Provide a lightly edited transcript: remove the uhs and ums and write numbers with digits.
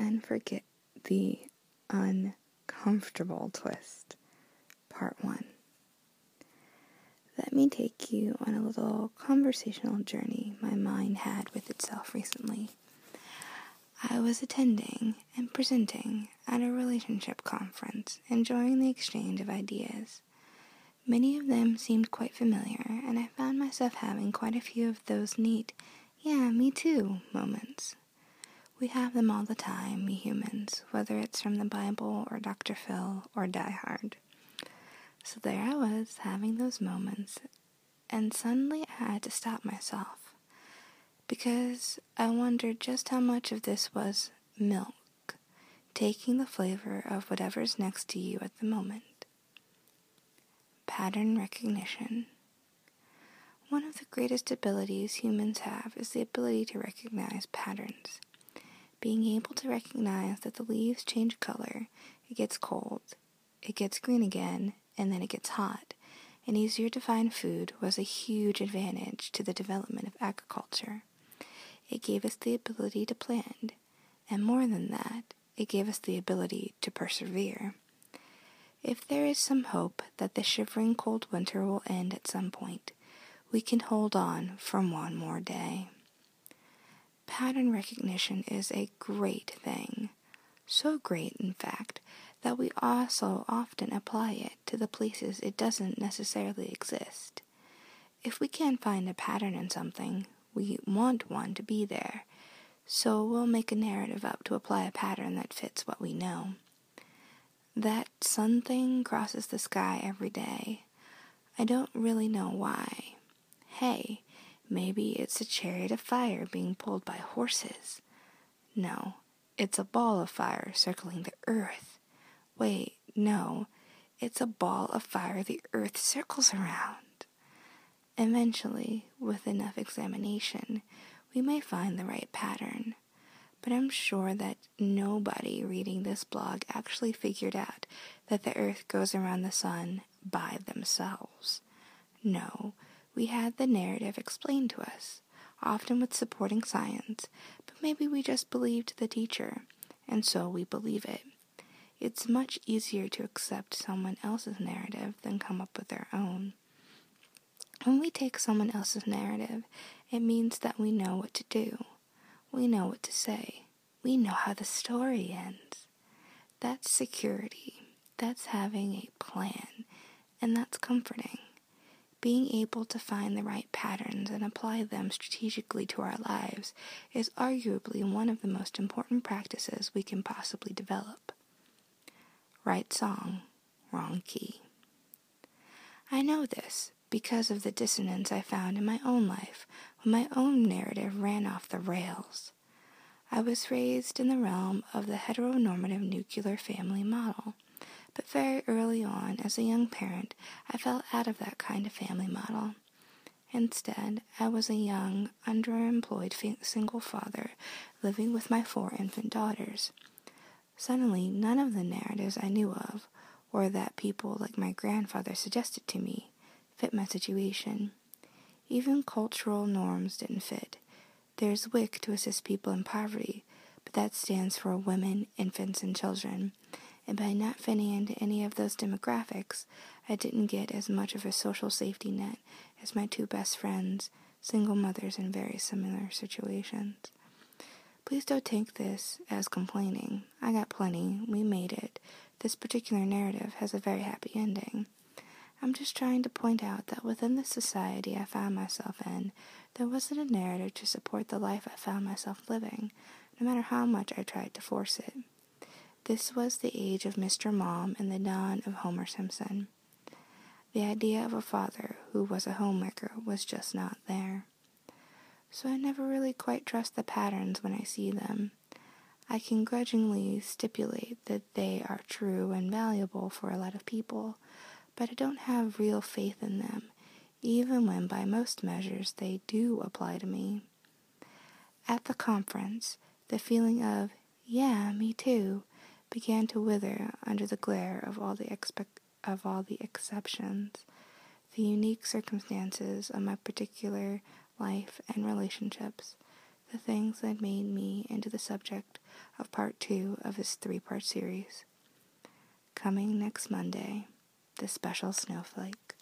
and forget the uncomfortable twist. Part 1. Let me take you on a little conversational journey my mind had with itself recently. I was attending and presenting at a relationship conference, enjoying the exchange of ideas. Many of them seemed quite familiar, and I found myself having quite a few of those neat, yeah, me too moments. We have them all the time, we humans, whether it's from the Bible or Dr. Phil or Die Hard. So there I was, having those moments, and suddenly I had to stop myself, because I wondered just how much of this was milk, taking the flavor of whatever's next to you at the moment. Pattern recognition. One of the greatest abilities humans have is the ability to recognize patterns. Being able to recognize that the leaves change color, it gets cold, it gets green again, and then it gets hot, and easier to find food was a huge advantage to the development of agriculture. It gave us the ability to plant, and more than that, it gave us the ability to persevere. If there is some hope that the shivering cold winter will end at some point, we can hold on for one more day. Pattern recognition is a great thing. So great, in fact, that we also often apply it to the places it doesn't necessarily exist. If we can't find a pattern in something, we want one to be there, so we'll make a narrative up to apply a pattern that fits what we know. That sun thing crosses the sky every day. I don't really know why. Hey, maybe it's a chariot of fire being pulled by horses. No, it's a ball of fire circling the earth. Wait, no, it's a ball of fire the earth circles around. Eventually, with enough examination, we may find the right pattern. But I'm sure that nobody reading this blog actually figured out that the earth goes around the sun by themselves. No, we had the narrative explained to us, often with supporting science, but maybe we just believed the teacher, and so we believe it. It's much easier to accept someone else's narrative than come up with our own. When we take someone else's narrative, it means that we know what to do. We know what to say. We know how the story ends. That's security. That's having a plan. And that's comforting. Being able to find the right patterns and apply them strategically to our lives is arguably one of the most important practices we can possibly develop. Right song, wrong key. I know this because of the dissonance I found in my own life when my own narrative ran off the rails. I was raised in the realm of the heteronormative nuclear family model, but very early on, as a young parent, I fell out of that kind of family model. Instead, I was a young, underemployed single father living with my 4 infant daughters. Suddenly, none of the narratives I knew of, or that people like my grandfather suggested to me, fit my situation. Even cultural norms didn't fit. There's WIC to assist people in poverty, but that stands for women, infants, and children. And by not fitting into any of those demographics, I didn't get as much of a social safety net as my 2 best friends, single mothers in very similar situations. Please don't take this as complaining. I got plenty. We made it. This particular narrative has a very happy ending. I'm just trying to point out that within the society I found myself in, there wasn't a narrative to support the life I found myself living, no matter how much I tried to force it. This was the age of Mr. Mom and the dawn of Homer Simpson. The idea of a father who was a homemaker was just not there. So I never really quite trust the patterns when I see them. I can grudgingly stipulate that they are true and valuable for a lot of people, but I don't have real faith in them, even when by most measures they do apply to me. At the conference, the feeling of, yeah, me too, began to wither under the glare of all the exceptions, the unique circumstances of my particular life and relationships, the things that made me into the subject of part 2 of his 3-part series. Coming next Monday, The Special Snowflake.